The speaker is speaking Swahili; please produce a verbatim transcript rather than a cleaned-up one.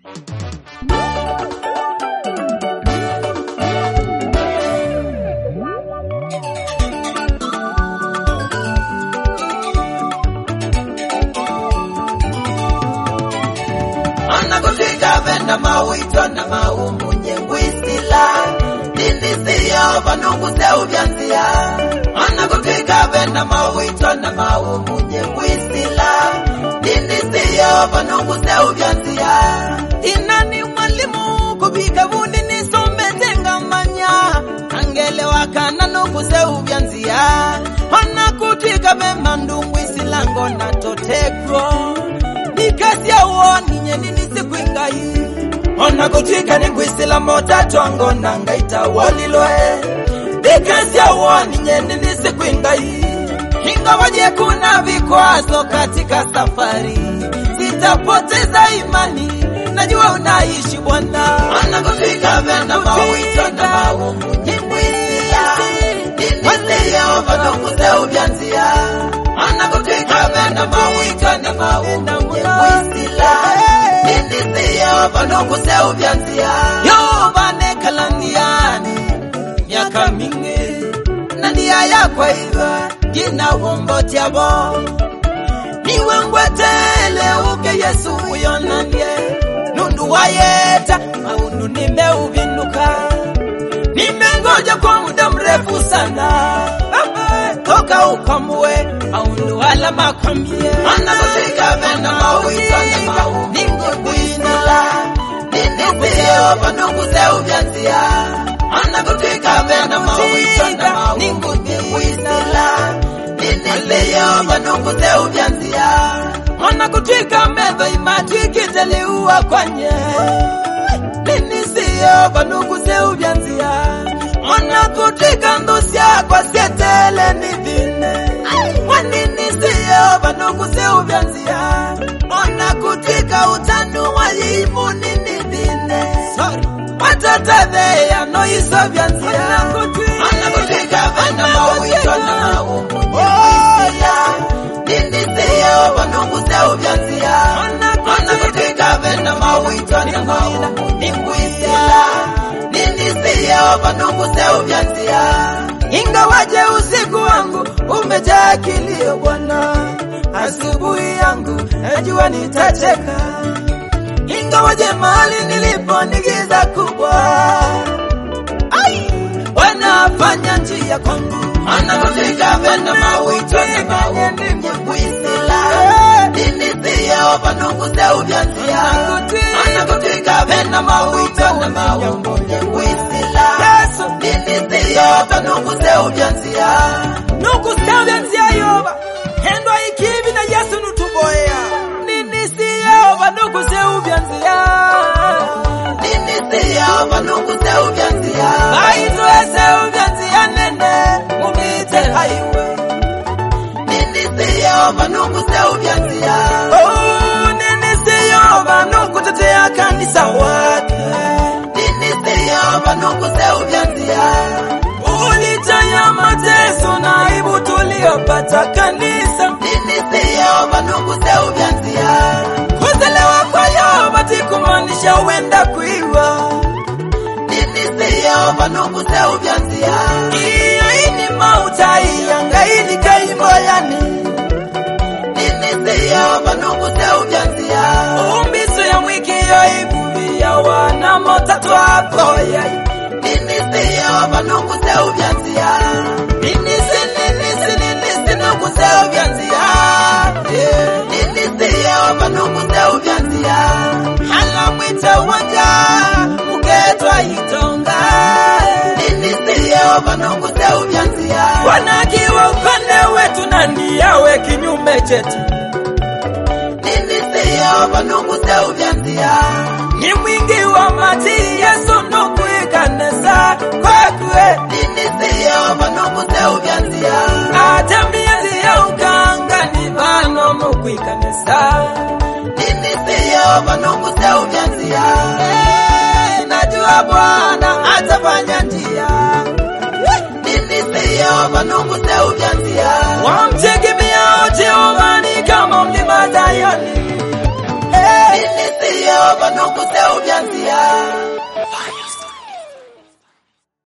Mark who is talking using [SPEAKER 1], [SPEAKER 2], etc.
[SPEAKER 1] Anakutika venda mawito na maumu nyengwisila Nindisiyo vanungu seu vyanzia Anakutika venda mawito na maumu nyengwisila Nindisiyo vanungu seu vyanzia Inani mwalimu kubika vuni nisometenga manya Angele wakana nuku seu vyanzia Anakutika vema ndungwisila ngona totekro Nikasi ya uoni nye nini siku ingai Ona kutika ni ngwisila mota tuango na ngaita waliloe Nikasi ya uoni nye nini siku ingai Hinga waje kuna vikwazo katika safari Sitapoteza imani Najua unaishi Bwana Ona kutika venda mawito na maumu Nyingwisila Nini siyo vanungu seu vyanzia Anakutika venda mawito na maumu Nyingwisila Nini siyo vanungu seu vyanzia Yo vane kalandiani Miaka mingi Nandia ya kwa hivyo Jina wombo tiabo Niwe ngwetele uke Yesu uyonanie Nundu wayeta Maundu nime uvinuka Nimengoja kwa muda mrefu sana Toka ukamwe Maundu wala makwambie Anakutika venda mawito na maumu Nyingwisila Nini siyo vanungu seu vyanzia Anakutika venda mawito na maumu Nyingwisila Nini siyo vanungu seu vyanzia Anakutika medha imatiki liuwa kwanye Nini siyo vanungu seu vyanzia Anakutika ndusia kwa sietele nidhine Wanini siyo vanungu seu vyanzia Anakutika utanu wa yimu nidhine Watatadhe ya no iso vyanzia Anakutika venda mawito na maumu Nyingwisila Nini siyo vanungu seu vyanzia Anakutika venda mawito na maumu Nyingwisila Nini siyo vanungu seu vyanzia Ingawaje usiku wangu umejaa kilio Bwana Asubuhi yangu najua nitacheka Ingawaje mahali nilipo ni giza kubwa Ai Wanafanya njia kwangu Anakutika venda mawito na maumu Nyingwisila Nini siyo vanungu seu vyanzia Anakutika venda mawito na maumu Nyingwisila Nini siyo vanungu seu vyanzia Nuku seu vyanzia yoba Hendwa ikivi na Yesu nutuboya Nini siyo vanungu seu vyanzia Nini siyo vanungu seu vyanzia Aitwe seu vyanzia nene Mumite haiwe Nini siyo vanungu seu vyanzia Oh nini siyo vanungu tetea kanisa wake Nini siyo vanungu seu vyanzia Ulitaya mateso na aibu tuliopata kanisa Nini siyo vanungu seu vyanzia Kuzelewa kwa Yoba tikumanisha wenda kuiwa Nini siyo vanungu seu vyanzia Iyo ini mauta iyanga ini kaimoyani Nini siyo vanungu seu vyanzia Umbisu ya mwiki yo ibuvi ya wana motatu apoya Nini siyo vanungu seu vyanzia Nini si nini si nini si nungu seu vyanzia Nini siyo vanungu seu vyanzia Hala mwita wanja Muketwa itonga Nini siyo vanungu seu vyanzia Wanakiwa upande wetu nani yawe kinyume chetu Nini siyo vanungu seu vyanzia Ni mwingi wa mati Yesu nuku ikanesa Kwekwe Nini siyo vanungu seu vyanzia Ata miezi ya ukanga Ni vano nuku ikanesa Nini siyo vanungu seu vyanzia Najua Bwana atafanya njia Nini siyo vanungu seu vyanzia Wamtegemea Jehova ni kama mlima Zayoni Nini siyo vanukuse ubyanzia.